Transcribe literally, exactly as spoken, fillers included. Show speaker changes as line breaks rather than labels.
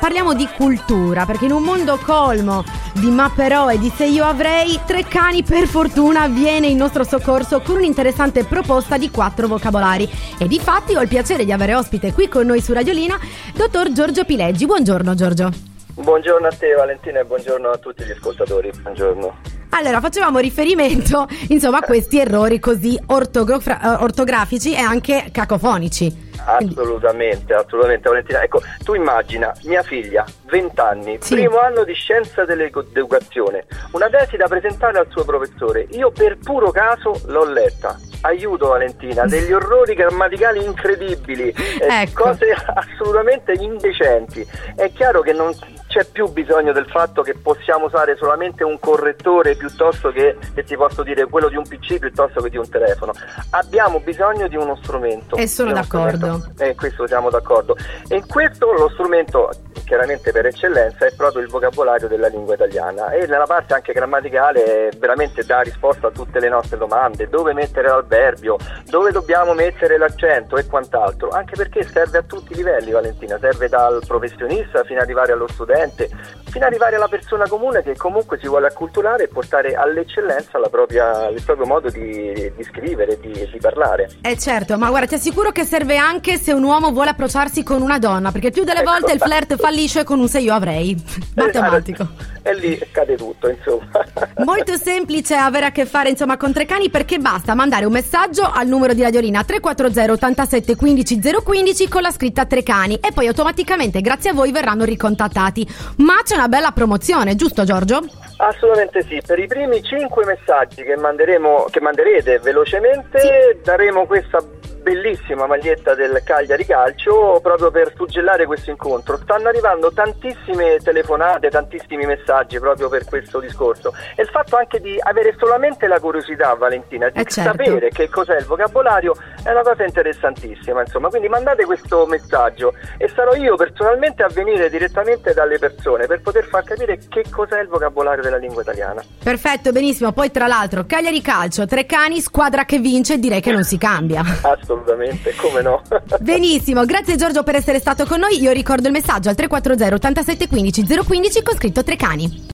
parliamo di cultura, perché in un mondo colmo di ma però e di se io avrei, Treccani per fortuna viene in nostro soccorso con un'interessante proposta di quattro vocabolari. E difatti ho il piacere di avere ospite qui con noi su Radiolina dottor Giorgio Pileggi. Buongiorno Giorgio.
Buongiorno a te Valentina e buongiorno a tutti gli ascoltatori. Buongiorno.
Allora, facevamo riferimento insomma a questi errori così ortogra- ortografici e anche cacofonici.
Assolutamente, assolutamente Valentina. Ecco, tu immagina mia figlia, venti anni,
sì.
Primo anno di scienza dell'educazione, una tesi da presentare al suo professore. Io per puro caso l'ho letta. Aiuto Valentina, degli orrori grammaticali incredibili, eh,
ecco.
Cose assolutamente indecenti. È chiaro che non c'è più bisogno del fatto che possiamo usare solamente un correttore piuttosto che, che ti posso dire, quello di un P C piuttosto che di un telefono. Abbiamo bisogno di uno strumento.
E sono d'accordo.
E eh, questo siamo d'accordo. E in questo lo strumento, chiaramente per eccellenza, è proprio il vocabolario della lingua italiana, e nella parte anche grammaticale veramente dà risposta a tutte le nostre domande: dove mettere l'avverbio, dove dobbiamo mettere l'accento e quant'altro, anche perché serve a tutti i livelli Valentina, serve dal professionista fino ad arrivare allo studente, fino ad arrivare alla persona comune che comunque si vuole acculturare e portare all'eccellenza la propria, il proprio modo di, di scrivere, di, di parlare.
Eh certo, ma guarda, ti assicuro che serve anche se un uomo vuole approcciarsi con una donna, perché più delle
ecco.
volte il flirt fallisce con un se io avrei. Matematico.
E lì cade tutto, insomma.
Molto semplice avere a che fare insomma con Treccani, perché basta mandare un messaggio al numero di Radiolina tre quattro zero ottantasette quindici zero quindici con la scritta Treccani e poi automaticamente grazie a voi verranno ricontattati. Ma c'è una bella promozione, giusto Giorgio?
Assolutamente sì, per i primi cinque messaggi che manderemo, che manderete velocemente, sì. Daremo questa bellissima maglietta del Cagliari Calcio proprio per suggellare questo incontro. Stanno arrivando tantissime telefonate, tantissimi messaggi proprio per questo discorso, e il fatto anche di avere solamente la curiosità Valentina di
eh certo.
sapere che cos'è il vocabolario è una cosa interessantissima, insomma. Quindi mandate questo messaggio e sarò io personalmente a venire direttamente dalle persone per poter far capire che cos'è il vocabolario della lingua italiana.
Perfetto, benissimo. Poi tra l'altro Cagliari Calcio, Treccani, squadra che vince, direi che non si cambia.
Assolutamente, come no.
Benissimo, grazie Giorgio per essere stato con noi. Io ricordo il messaggio al tre quattro zero ottantasette quindici zero quindici con scritto Treccani.